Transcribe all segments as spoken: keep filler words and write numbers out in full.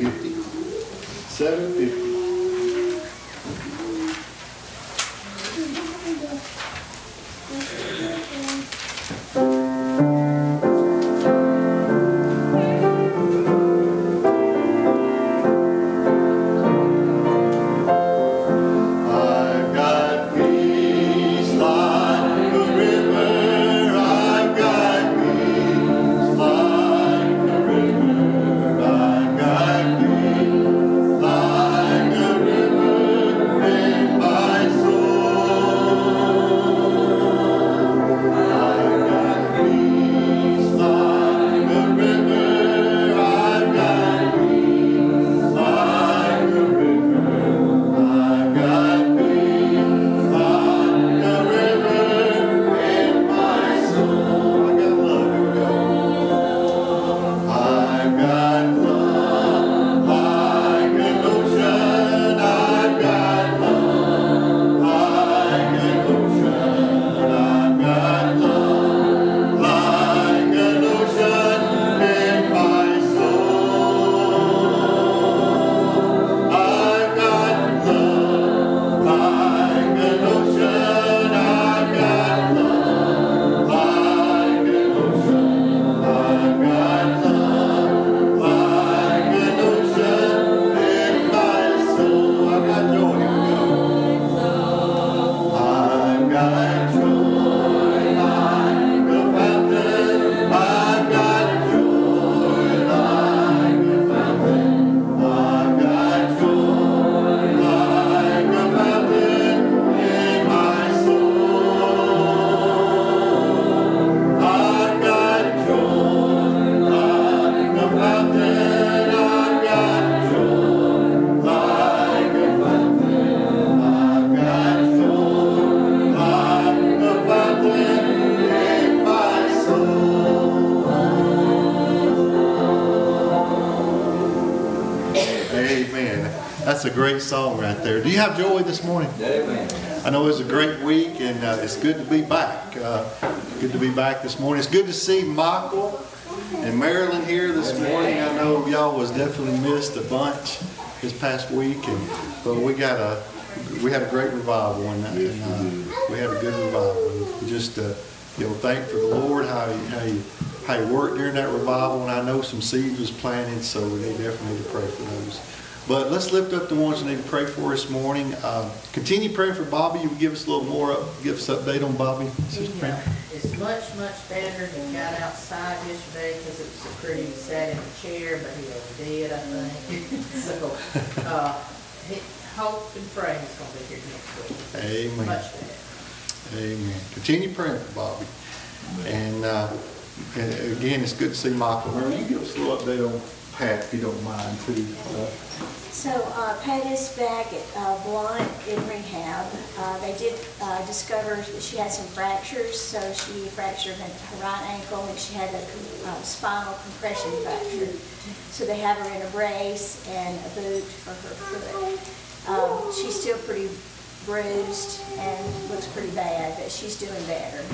fifty. seven fifty. That's a great song right there. Do you have joy this morning? Amen. I know it was a great week, and uh, it's good to be back. Uh, good to be back this morning. It's good to see Michael and Marilyn here this morning. I know y'all was definitely missed a bunch this past week, and but we got a we had a great revival one night, and uh, we had a good revival. And just uh, you know, thank for the Lord how he, how he how he worked during that revival, and I know some seeds was planted, so we definitely need to pray for those. But let's lift up the ones who need to pray for this morning. Uh, continue praying for Bobby. You give us a little more, up, give us an update on Bobby. He, uh, it's much, much better. He got outside yesterday because it was so pretty. He sat in a chair, but he overdid, I think. so, uh, he, hope and pray he's going to be here next week. Amen. Much better. Amen. Continue praying for Bobby. And, uh, and again, it's good to see Michael. Remember, you give us a little update on Pat, if you don't mind, too. Uh, So uh, Pat is back at uh, Blunt in rehab. Uh, they did uh, discover that she had some fractures, so she fractured her right ankle and she had a uh, spinal compression fracture. So they have her in a brace and a boot for her foot. Um, she's still pretty bruised and looks pretty bad, but she's doing better.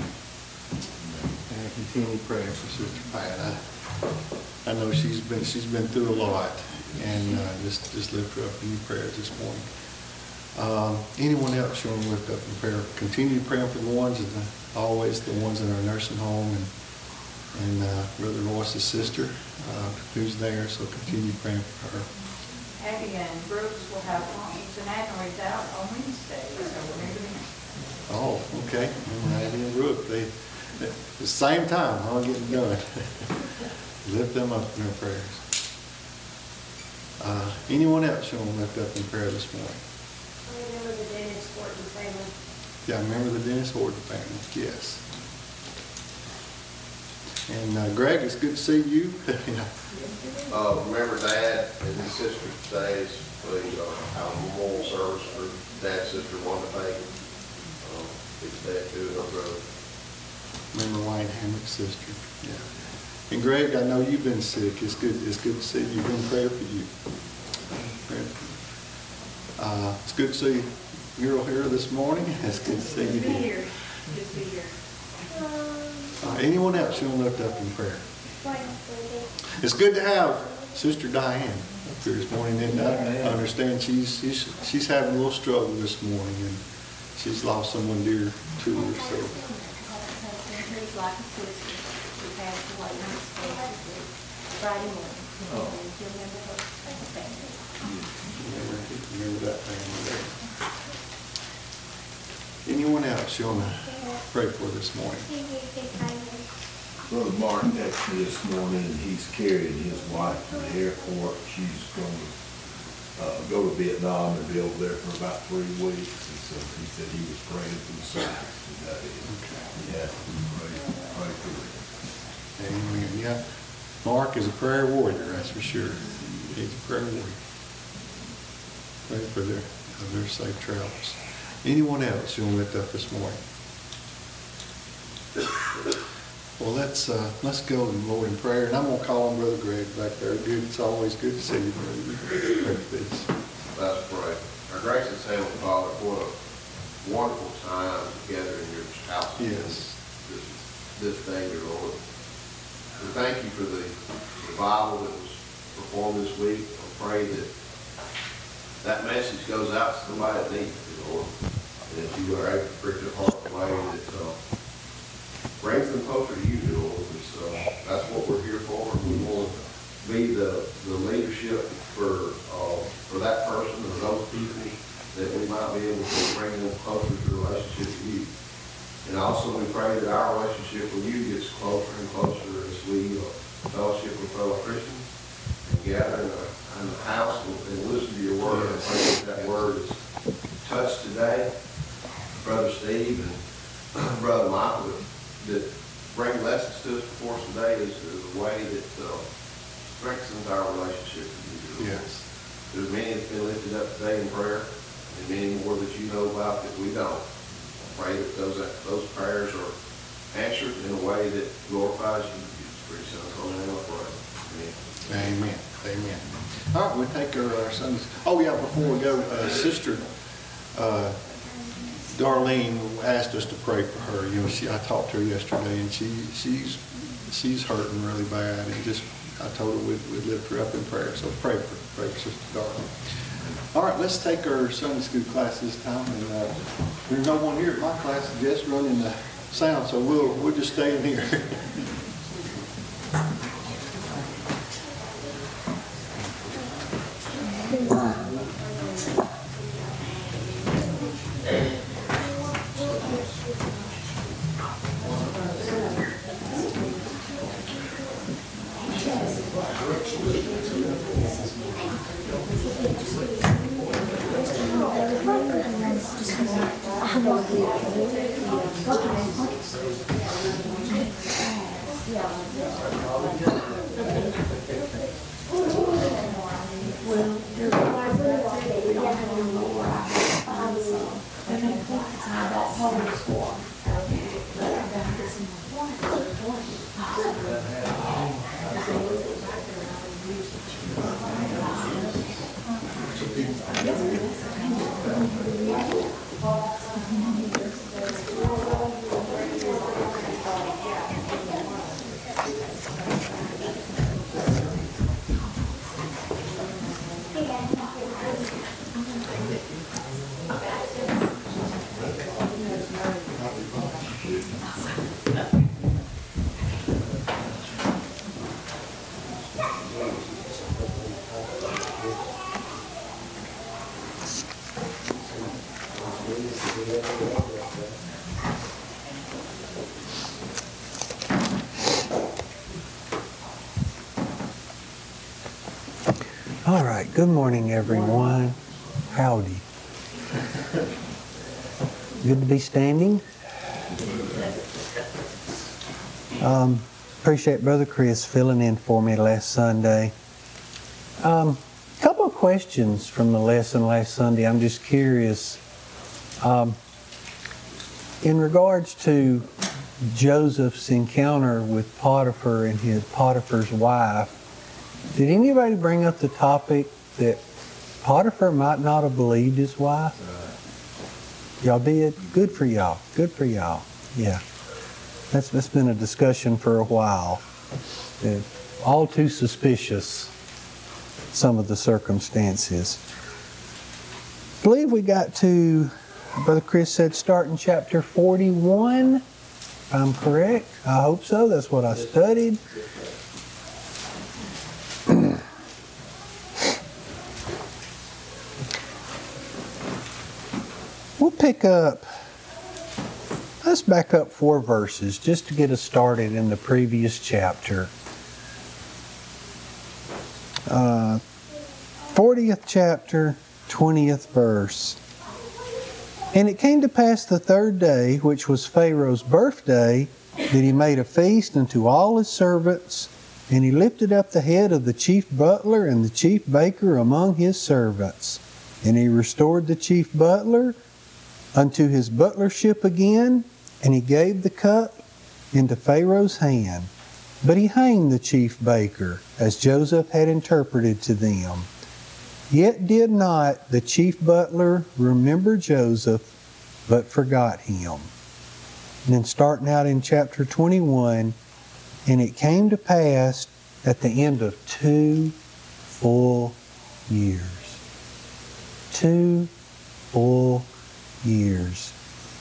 and continue praying for Sister Pat. I, I know she's been she's been through a lot. And uh, just, just lift her up in your prayers this morning. Um, anyone else you want to lift up in prayer? Continue praying for the ones, that the, always the ones in our nursing home, and and uh, Brother Royce's sister, uh, who's there. So continue praying for her. Abby and Brooks will have lunch and Admiral out on Wednesday, so remember them. Oh, okay. And Abby and Brooke, they, they at the same time, huh, getting done. Lift them up in our prayers. Uh, anyone else you want to lift up in prayer this morning? I remember the Dennis Horton family. Yeah, I remember the Dennis Horton family, yes. And uh, Greg, it's good to see you. Yeah. Uh, remember Dad and his sister today is the uh, our memorial service for Dad's sister Wanda Fagan. Um, it's Dad too, and her brother. Remember Wayne Hammock's sister, yeah. And Greg, I know you've been sick. It's good. It's good to see you. Been praying for you. Praying for you. Uh, it's good to see you're here this morning. It's good to see you. Good to be here. here. Good to be here. Uh, anyone else you want to lift up in prayer? It's good to have Sister Diane. up here this morning, and I understand she's, she's, she's having a little struggle this morning, and she's lost someone dear to her, so. He's like a sister. He passed away on Friday morning. And he'll remember her family. Remember, remember that family there. Anyone else you want to pray for this morning? Brother Martin texted me this morning, and he's carrying his wife to the airport. She's going to uh, go to Vietnam and be over there for about three weeks. And so he said he was praying for the service today. Yeah, pray, pray for them. Amen. Yeah, Mark is a prayer warrior, that's for sure. He's a prayer warrior. Pray for their, their safe travels. Anyone else you want to lift up this morning? Well, let's uh, let's go to the Lord in prayer, and I'm going to call on Brother Greg back there. Good, it's always good to see you, brother. Pray for this. Let's pray. Our gracious Heavenly Father, what a wonderful time together in your house. Yes. This, this day, dear Lord. We thank you for the revival that was performed this week. I pray that that message goes out to somebody that needs it, dear Lord. And that you are able to prick their heart in a way that uh, brings them closer to you, dear Lord. And so that's what we're here for. We want to be the, the leadership for uh, for that person or those people that we might be able to bring them closer to the relationship with you. And also we pray that our relationship with you gets closer and closer as we uh, fellowship with fellow Christians and gather in the, in the house and, and listen to your word. And pray that that word is touched today. Brother Steve and Brother Michael that, that bring lessons to us before us today is, is a way that uh, strengthens our relationship with you. Yes. There's many that's been lifted up today in prayer, and many more that you know about that we don't. I pray that those those prayers are answered in a way that glorifies you. Jesus Christ, Son, holy name I pray. Amen. Amen. Amen. All right, we'll take our, our Sundays. Oh, yeah, before we go, uh, Sister uh, Darlene asked us to pray for her. You know, she I talked to her yesterday, and she she's she's hurting really bad, and just I told her we'd, we'd lift her up in prayer. So pray for pray for Sister Darlene. All right, let's take our Sunday school class this time, and uh, there's no one here at my class just running the sound, so we'll we'll just stay in here. All right, good morning, everyone. Howdy. Good to be standing. Um, appreciate Brother Chris filling in for me last Sunday. Um, couple of questions from the lesson last Sunday. I'm just curious. Um, in regards to Joseph's encounter with Potiphar and his Potiphar's wife, did anybody bring up the topic that Potiphar might not have believed his wife? Y'all did? Good for y'all. Good for y'all. Yeah. That's, that's been a discussion for a while. Uh, all too suspicious. some of the circumstances. I believe we got to, Brother Chris said, start in chapter forty-one. If I'm correct. I hope so. That's what I studied. We'll pick up, let's back up four verses just to get us started in the previous chapter. Uh, fortieth chapter, twentieth verse. And it came to pass the third day, which was Pharaoh's birthday, that he made a feast unto all his servants, and he lifted up the head of the chief butler and the chief baker among his servants. And he restored the chief butler unto his butlership again, and he gave the cup into Pharaoh's hand. But he hanged the chief baker, as Joseph had interpreted to them. Yet did not the chief butler remember Joseph, but forgot him. And then starting out in chapter twenty-one, and it came to pass at the end of two full years. Two full years.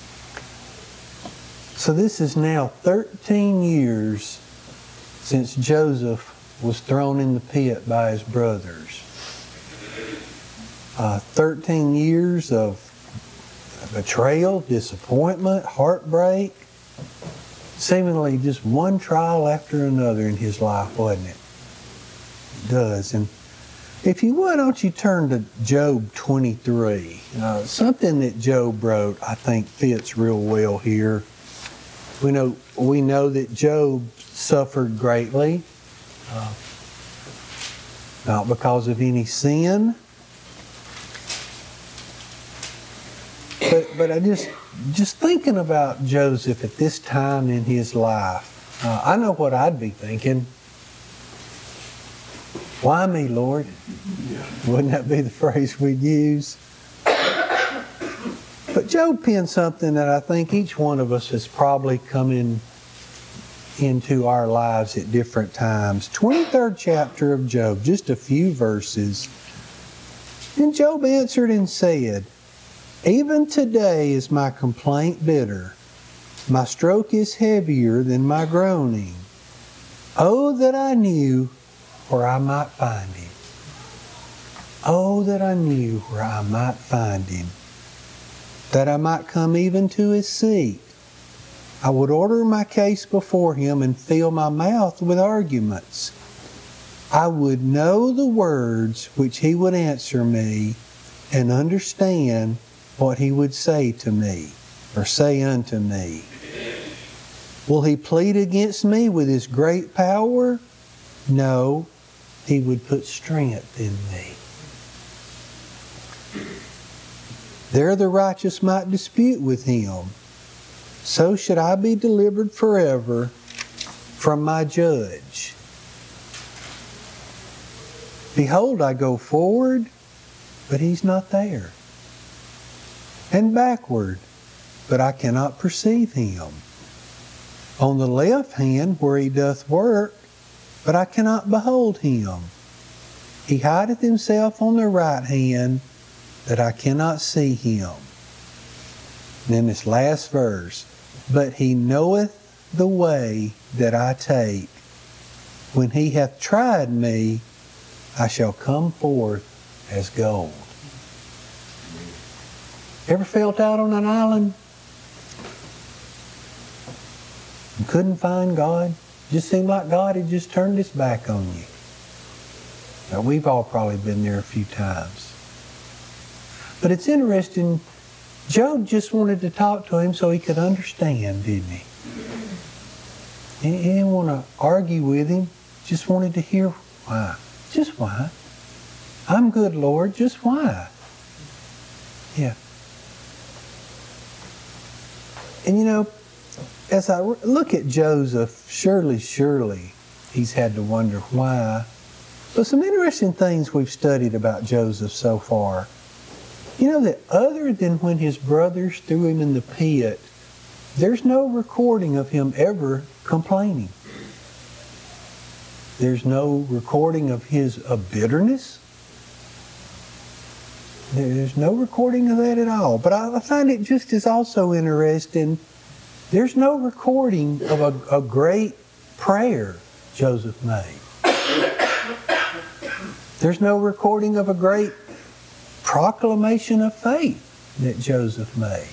So this is now thirteen years since Joseph was thrown in the pit by his brothers. Uh, thirteen years of betrayal, disappointment, heartbreak. Seemingly just one trial after another in his life, wasn't it? It does. And if you would, don't you turn to Job twenty-three. Uh, something that Job wrote, I think, fits real well here. We know, we know that Job suffered greatly, uh, not because of any sin, but but I just just thinking about Joseph at this time in his life, uh, I know what I'd be thinking. Why me, Lord? Wouldn't that be the phrase we'd use? But Job penned something that I think each one of us has probably come in into our lives at different times. twenty-third chapter of Job, just a few verses. And Job answered and said, Even today is my complaint bitter. My stroke is heavier than my groaning. Oh, that I knew where I might find him. Oh, that I knew where I might find him, that I might come even to his seat. I would order my case before him and fill my mouth with arguments. I would know the words which he would answer me and understand what he would say to me, or say unto me. Will he plead against me with his great power? No, he would put strength in me. There the righteous might dispute with him. So should I be delivered forever from my judge. Behold, I go forward, but he's not there. And backward, but I cannot perceive him. On the left hand where he doth work, but I cannot behold him. He hideth himself on the right hand, that I cannot see him. And then this last verse, but he knoweth the way that I take. When he hath tried me, I shall come forth as gold. Ever felt out on an island and couldn't find God? Just seemed like God had just turned his back on you. Now, we've all probably been there a few times. But it's interesting, Job just wanted to talk to him so he could understand, didn't he? He didn't want to argue with him, just wanted to hear why. Just why? I'm good, Lord, just why? Yeah. And you know, as I look at Joseph, surely, surely he's had to wonder why. But some interesting things we've studied about Joseph so far. You know that other than when his brothers threw him in the pit, there's no recording of him ever complaining. There's no recording of his of bitterness. There's no recording of that at all. But I find it just as also interesting, there's no recording of a, a great prayer Joseph made. There's no recording of a great proclamation of faith that Joseph made.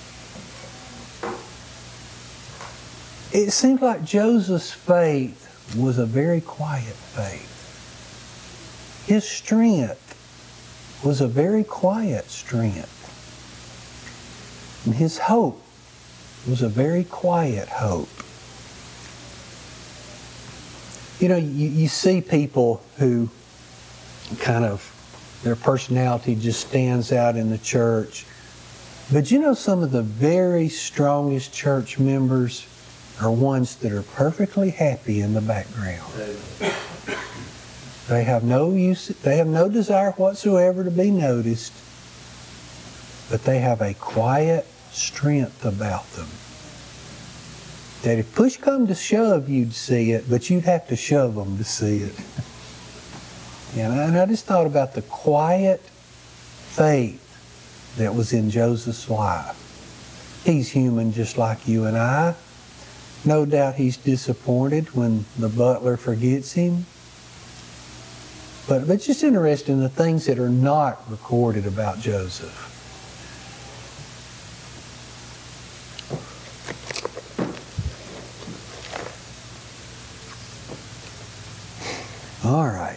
It seems like Joseph's faith was a very quiet faith. His strength was a very quiet strength. And his hope was a very quiet hope. You know, you, you see people who kind of, their personality just stands out in the church. But you know, some of the very strongest church members are ones that are perfectly happy in the background. They have no use, they have no desire whatsoever to be noticed, but they have a quiet strength about them. That if push come to shove, you'd see it, but you'd have to shove them to see it. And I, and I just thought about the quiet faith that was in Joseph's life. He's human just like you and I. No doubt he's disappointed when the butler forgets him. But, but it's just interesting the things that are not recorded about Joseph. All right.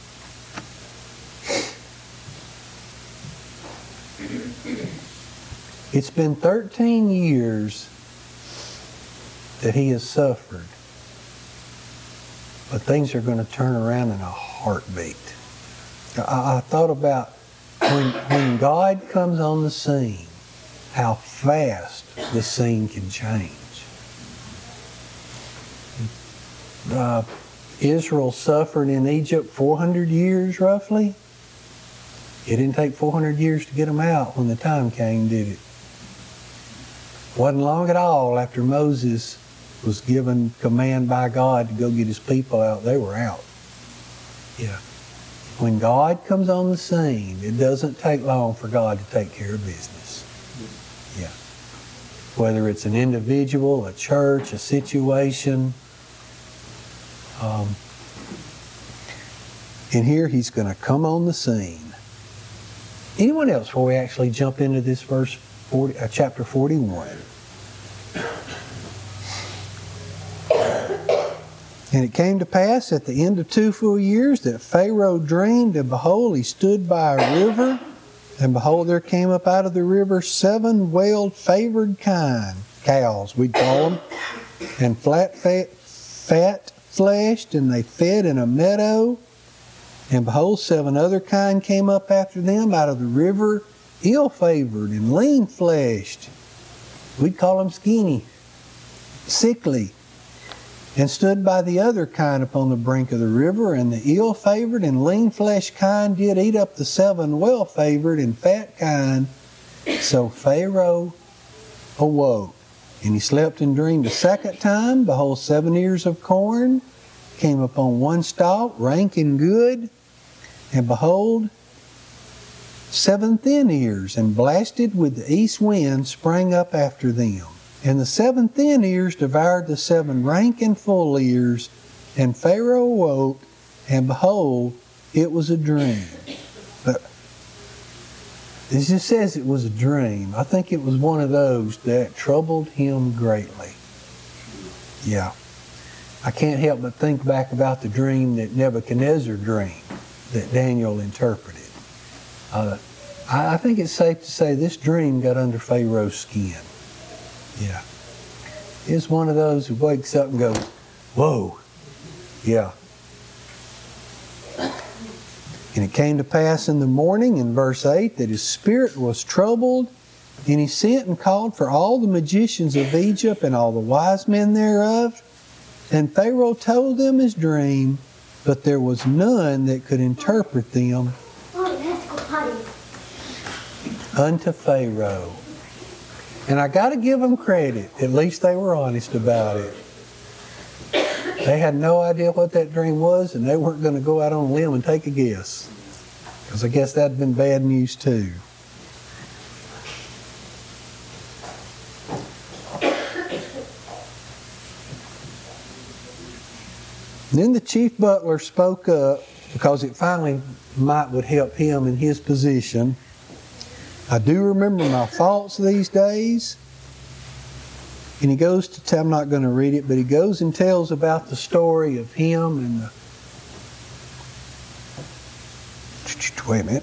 It's been thirteen years that he has suffered, but things are going to turn around in a heartbeat. I, I thought about when, when God comes on the scene, how fast the scene can change. Uh, Israel suffered in Egypt four hundred years roughly. It didn't take four hundred years to get them out when the time came, did it? Wasn't long at all after Moses was given command by God to go get his people out, they were out. Yeah. When God comes on the scene, it doesn't take long for God to take care of business. Yeah. Whether it's an individual, a church, a situation. Um, and here he's going to come on the scene. Anyone else before we actually jump into this verse forty, uh, chapter forty-one? And it came to pass at the end of two full years that Pharaoh dreamed, and behold, he stood by a river, and behold, there came up out of the river seven well-favored kine, cows we'd call them, and flat fat, fat fleshed, and they fed in a meadow. And behold, seven other kine came up after them out of the river, ill-favored and lean-fleshed. We'd call them skinny, sickly, and stood by the other kine upon the brink of the river. And the ill-favored and lean-fleshed kine did eat up the seven well-favored and fat kine. So Pharaoh awoke, and he slept and dreamed a second time. Behold, seven ears of corn came upon one stalk, rank and good. And behold, seven thin ears, and blasted with the east wind, sprang up after them. And the seven thin ears devoured the seven rank and full ears. And Pharaoh awoke, and behold, it was a dream. But it just says it was a dream. I think it was one of those that troubled him greatly. Yeah. I can't help but think back about the dream that Nebuchadnezzar dreamed, that Daniel interpreted. Uh, I, I think it's safe to say this dream got under Pharaoh's skin. Yeah. It's one of those who wakes up and goes, whoa. Yeah. And it came to pass in the morning, in verse eight, that his spirit was troubled, and he sent and called for all the magicians of Egypt and all the wise men thereof. And Pharaoh told them his dream, but there was none that could interpret them unto Pharaoh. And I got to give them credit. At least they were honest about it. They had no idea what that dream was, and they weren't going to go out on a limb and take a guess. Because I guess that'd been bad news too. And then the chief butler spoke up because it finally might would help him in his position. I do remember my thoughts these days. And he goes to tell, I'm not going to read it, but he goes and tells about the story of him and the, wait a minute.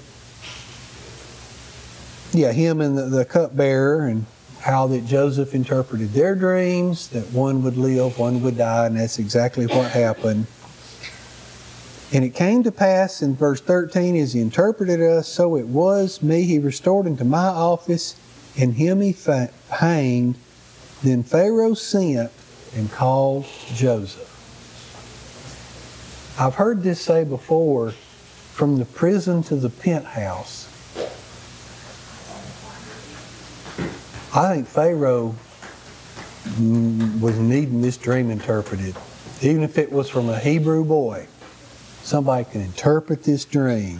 Yeah, him and the, the cupbearer, and how that Joseph interpreted their dreams, that one would live, one would die, and that's exactly what happened. And it came to pass in verse thirteen, as he interpreted us, so it was me he restored into my office, and him he fa- hanged. Then Pharaoh sent and called Joseph. I've heard this say before, from the prison to the penthouse. I think Pharaoh was needing this dream interpreted. Even if it was from a Hebrew boy, somebody can interpret this dream.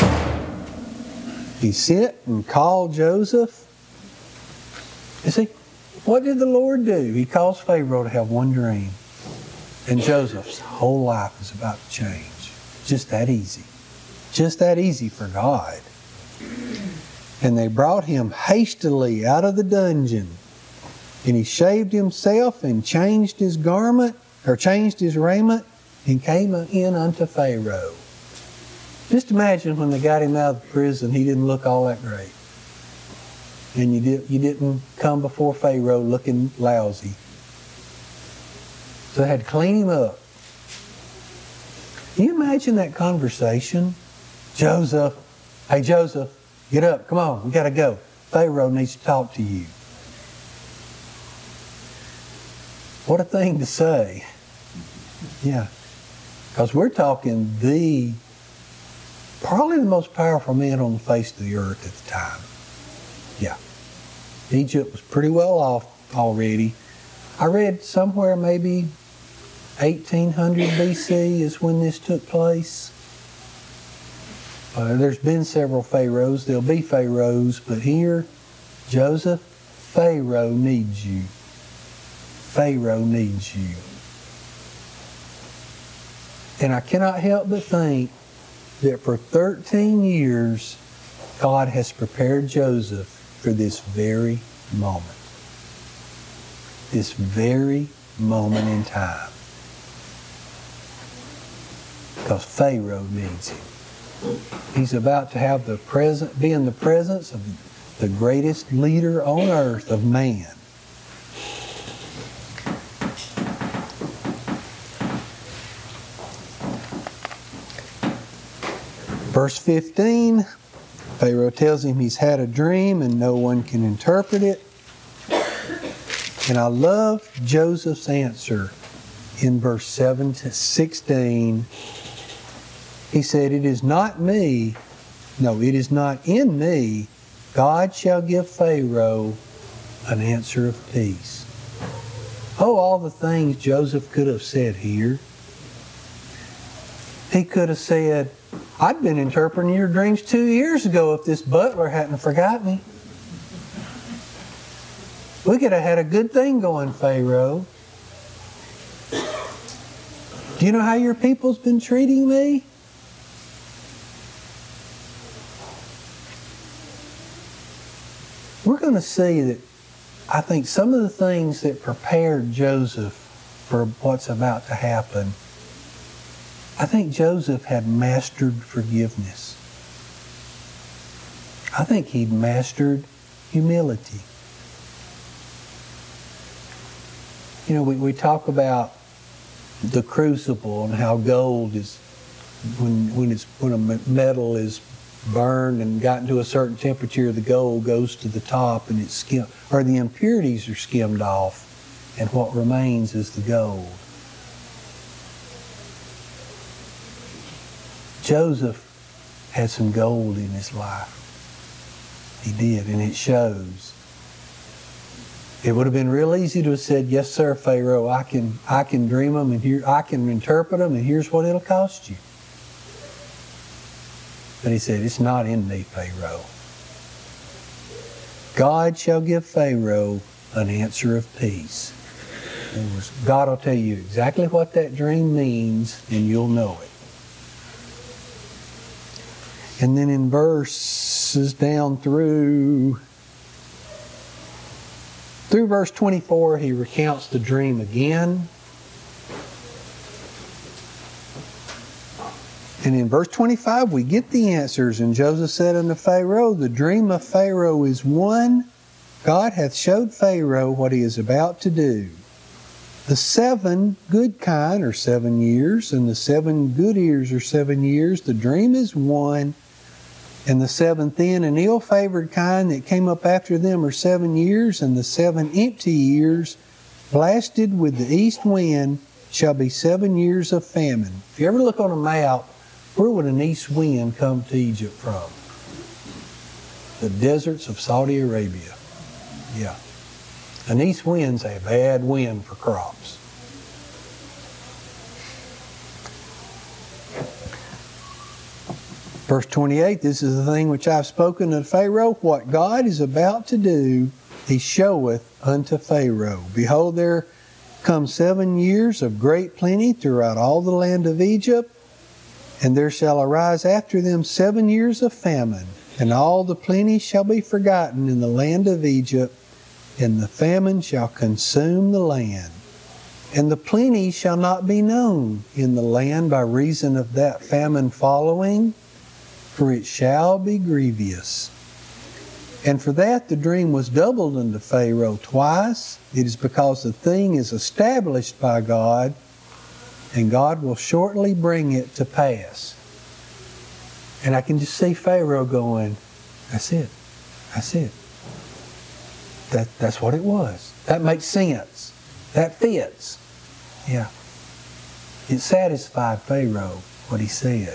He sent and called Joseph. You see, what did the Lord do? He caused Pharaoh to have one dream. And Joseph's whole life is about to change. Just that easy. Just that easy for God. And they brought him hastily out of the dungeon. And he shaved himself and changed his garment, or changed his raiment, and came in unto Pharaoh. Just imagine when they got him out of the prison, he didn't look all that great. And you, did, you didn't come before Pharaoh looking lousy. So they had to clean him up. Can you imagine that conversation? Joseph, hey Joseph, get up, come on, we got to go. Pharaoh needs to talk to you. What a thing to say. Yeah. Because we're talking the, probably the most powerful man on the face of the earth at the time. Yeah. Egypt was pretty well off already. I read somewhere maybe eighteen hundred B C is when this took place. Uh, there's been several pharaohs. There'll be pharaohs, but here, Joseph, Pharaoh needs you. Pharaoh needs you. And I cannot help but think that for thirteen years, God has prepared Joseph for this very moment. This very moment in time. Because Pharaoh needs him. He's about to have the present, be in the presence of the greatest leader on earth of man. Verse fifteen, Pharaoh tells him he's had a dream and no one can interpret it. And I love Joseph's answer in verse seven to sixteen. He said, it is not me, no, it is not in me. God shall give Pharaoh an answer of peace. Oh, all the things Joseph could have said here. He could have said, I'd been interpreting your dreams two years ago if this butler hadn't forgot me. We could have had a good thing going, Pharaoh. Do you know how your people's been treating me? We're going to see that I think some of the things that prepared Joseph for what's about to happen, I think Joseph had mastered forgiveness. I think he'd mastered humility. You know, we, we talk about the crucible and how gold is, when when it's when a metal is burned and gotten to a certain temperature, the gold goes to the top and it's skimmed, or the impurities are skimmed off, and what remains is the gold. Joseph had some gold in his life. He did, and it shows. It would have been real easy to have said, yes, sir, Pharaoh, I can I can dream them and here I can interpret them, and here's what it'll cost you. But he said, it's not in thee, Pharaoh. God shall give Pharaoh an answer of peace. In other words, God will tell you exactly what that dream means, and you'll know it. And then in verses down through, through verse twenty-four, he recounts the dream again. And in verse twenty-five, we get the answers. And Joseph said unto Pharaoh, the dream of Pharaoh is one. God hath showed Pharaoh what he is about to do. The seven good kine are seven years, and the seven good ears are seven years. The dream is one. And the seven thin and ill-favored kine that came up after them are seven years, and the seven empty years, blasted with the east wind, shall be seven years of famine. If you ever look on a map, where would an east wind come to Egypt from? The deserts of Saudi Arabia. Yeah. An east wind's a bad wind for crops. Verse twenty-eight, this is the thing which I've spoken to Pharaoh. What God is about to do, he showeth unto Pharaoh. Behold, there come seven years of great plenty throughout all the land of Egypt, and there shall arise after them seven years of famine, and all the plenty shall be forgotten in the land of Egypt, and the famine shall consume the land. And the plenty shall not be known in the land by reason of that famine following, for it shall be grievous. And for that the dream was doubled unto Pharaoh twice. It is because the thing is established by God, and God will shortly bring it to pass. And I can just see Pharaoh going, that's it. That's it. That, that's what it was. That makes sense. That fits. Yeah. It satisfied Pharaoh, what he said.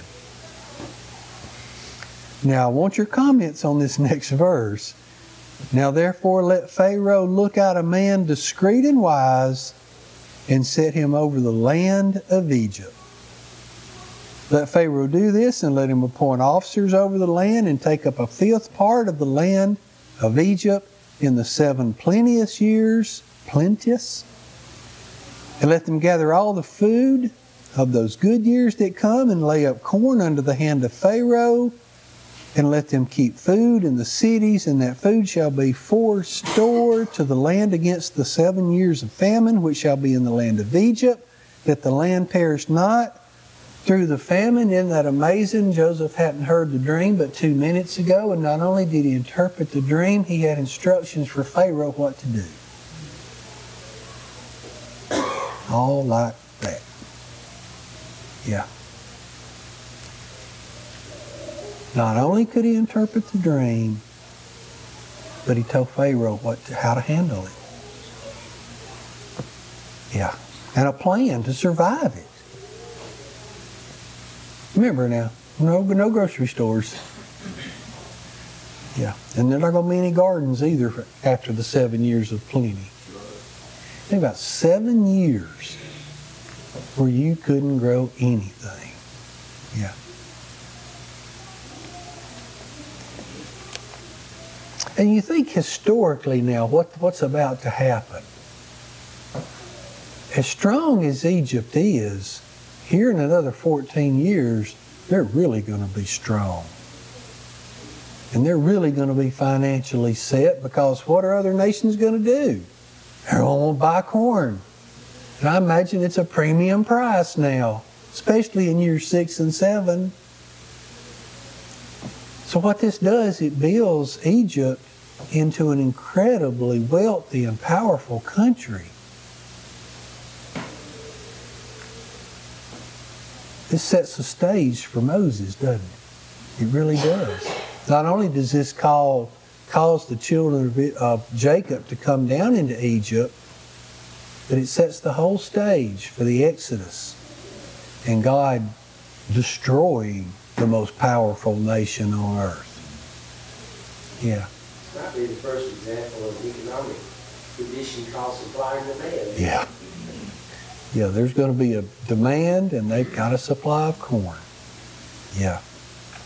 Now, I want your comments on this next verse. Now, therefore, let Pharaoh look out a man discreet and wise, and set him over the land of Egypt. Let Pharaoh do this, and let him appoint officers over the land, and take up a fifth part of the land of Egypt in the seven plenteous years, plenteous, and let them gather all the food of those good years that come, and lay up corn under the hand of Pharaoh, and let them keep food in the cities, and that food shall be forestored to the land against the seven years of famine, which shall be in the land of Egypt, that the land perish not through the famine. Isn't that amazing? Joseph hadn't heard the dream but two minutes ago, and not only did he interpret the dream, he had instructions for Pharaoh what to do. All like that. Yeah. Not only could he interpret the dream, but he told Pharaoh what to, how to handle it. Yeah. And a plan to survive it. Remember now, no, no grocery stores. Yeah. And there's not going to be any gardens either after the seven years of plenty. Think about seven years where you couldn't grow anything. Yeah. And you think historically now, what, what's about to happen? As strong as Egypt is, here in another fourteen years, they're really going to be strong. And they're really going to be financially set, because what are other nations going to do? They're going to buy corn. And I imagine it's a premium price now, especially in years six and seven. So what this does, it builds Egypt into an incredibly wealthy and powerful country. This sets the stage for Moses, doesn't it? It really does. Not only does this call, cause the children of, of Jacob to come down into Egypt, but it sets the whole stage for the Exodus and God destroying the most powerful nation on earth. Yeah. Might be the first example of economic condition called supply and demand. Yeah. Yeah, there's going to be a demand, and they've got a supply of corn. Yeah.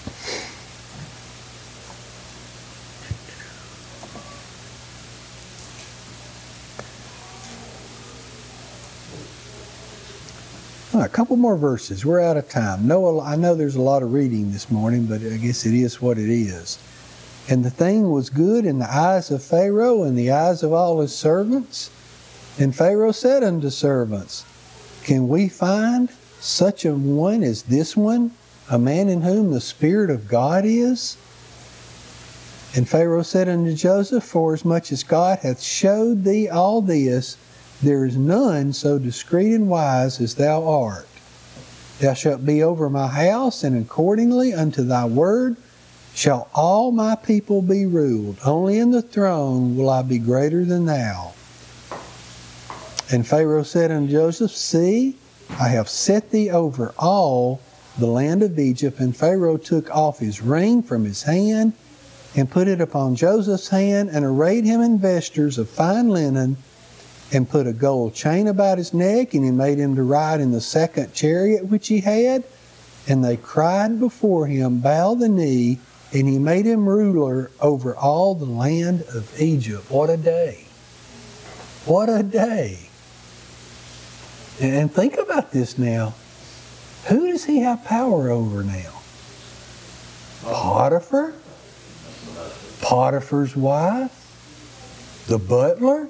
All right, a couple more verses. We're out of time. No, I know there's a lot of reading this morning, but I guess it is what it is. And the thing was good in the eyes of Pharaoh and the eyes of all his servants. And Pharaoh said unto servants, can we find such a one as this one, a man in whom the Spirit of God is? And Pharaoh said unto Joseph, forasmuch as God hath showed thee all this, there is none so discreet and wise as thou art. Thou shalt be over my house, and accordingly unto thy word shall all my people be ruled. Only in the throne will I be greater than thou. And Pharaoh said unto Joseph, see, I have set thee over all the land of Egypt. And Pharaoh took off his ring from his hand and put it upon Joseph's hand, and arrayed him in vestures of fine linen, and put a gold chain about his neck, and he made him to ride in the second chariot which he had. And they cried before him, bow the knee, and he made him ruler over all the land of Egypt. What a day. What a day. And think about this now. Who does he have power over now? Potiphar? Potiphar's wife? The butler?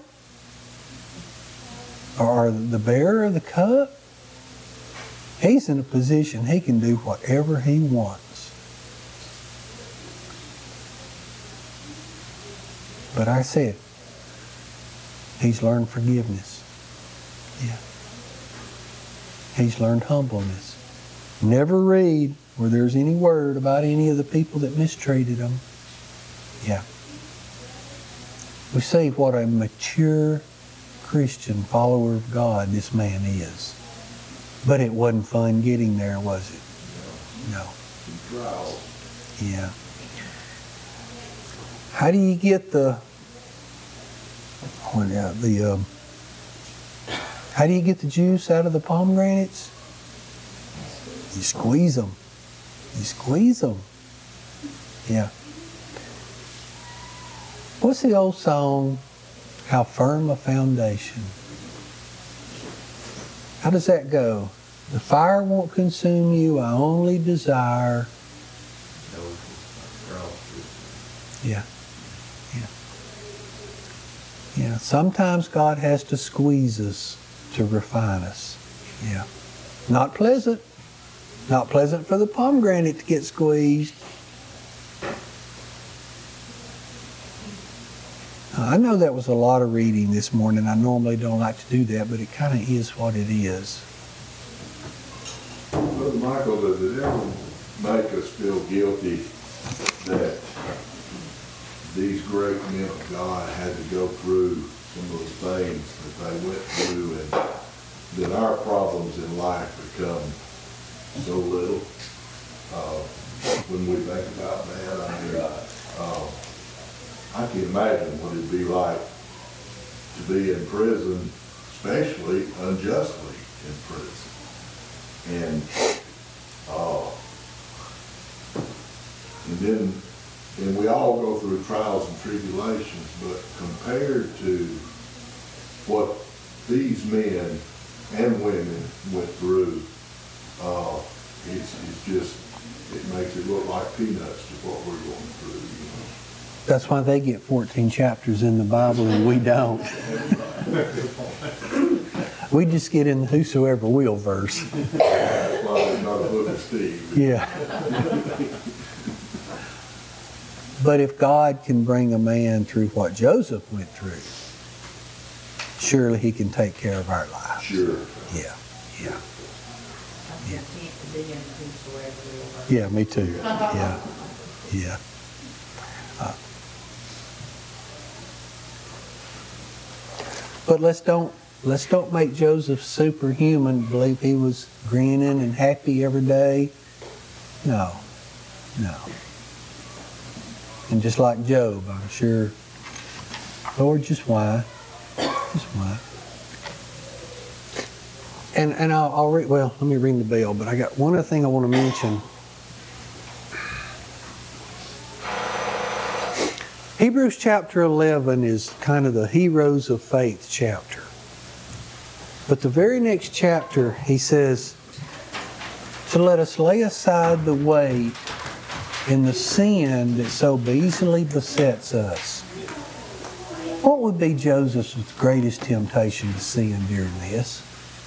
Or the bearer of the cup? He's in a position he can do whatever he wants. But I said, he's learned forgiveness. Yeah. He's learned humbleness. Never read where there's any word about any of the people that mistreated him. Yeah. We see what a mature Christian follower of God this man is. But it wasn't fun getting there, was it? No. Yeah. How do you get the what, uh, the um, how do you get the juice out of the pomegranates? You squeeze them. You squeeze them. Yeah. What's the old song? How firm a foundation. How does that go? The fire won't consume you, I only desire. Yeah. Yeah. Yeah. Sometimes God has to squeeze us to refine us. Yeah. Not pleasant. Not pleasant for the pomegranate to get squeezed. I know that was a lot of reading this morning. I normally don't like to do that, but it kind of is what it is. Brother Michael, does it ever make us feel guilty that these great men of God had to go through some of the things that they went through, and that our problems in life become so little? Uh, when we think about that, I mean, uh, I can imagine what it'd be like to be in prison, especially unjustly in prison. And, uh, and then, and we all go through trials and tribulations, but compared to what these men and women went through, uh, it's, it's just, it makes it look like peanuts to what we're going through, you know. That's why they get fourteen chapters in the Bible and we don't. We just get in the whosoever will verse. That's why there's not a book of Steve. Yeah. But if God can bring a man through what Joseph went through, surely he can take care of our lives. Sure. Yeah. Yeah. I'm content to be in whosoever will verse. Yeah, me too. Yeah. Yeah. Uh, but let's don't let's don't make Joseph superhuman, believe he was grinning and happy every day. No. No. And just like Job, I'm sure, Lord, just why? Just why? And and I'll, I'll read, well, let me ring the bell, but I got one other thing I want to mention. Hebrews chapter eleven is kind of the heroes of faith chapter. But the very next chapter, he says, to let us lay aside the weight and the sin that so easily besets us. What would be Joseph's greatest temptation to sin during this?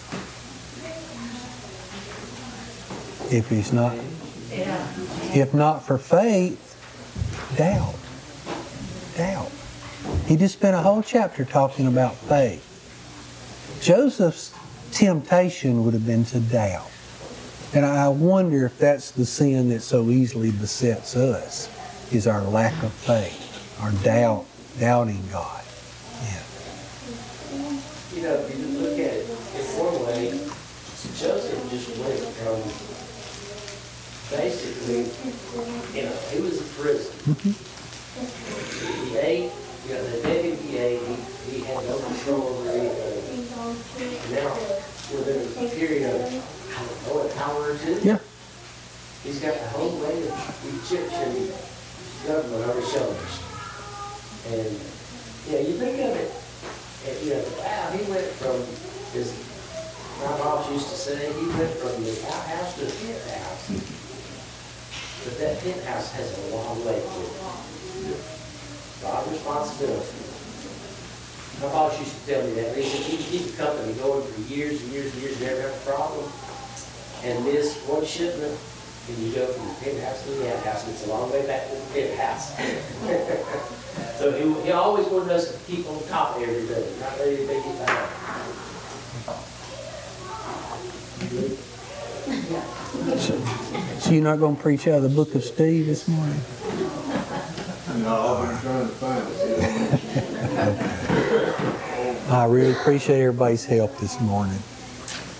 If he's not, Yeah. if not for faith, doubt. Doubt. He just spent a whole chapter talking about faith. Joseph's temptation would have been to doubt. And I wonder if that's the sin that so easily besets us, is our lack of faith, our doubt, doubting God. Yeah. You know, if you look at it in one way, Joseph just went from basically, you know, he was in prison. Mm-hmm. He ate, you know, the day he ate, he, he had no control over anything. Now, within a period of, I don't know, an hour or two, Yeah. he's got the whole weight of the Egyptian government on his shoulders. And, you know, you think of it, and, you know, wow, he went from, his, my boss used to say, he went from the outhouse to the penthouse. But that penthouse has a long way to it. A lot of responsibility. My boss used to tell me that. He said, you can keep a company going for years and years and years, never have a problem. And miss one shipment, and you go from the penthouse to the outhouse, and it's a long way back to the penthouse. So he, he always wanted us to keep on top of everything, not ready to make it down. So you're not going to preach out of the book of Steve this morning? No, I've been trying to find it. I really appreciate everybody's help this morning.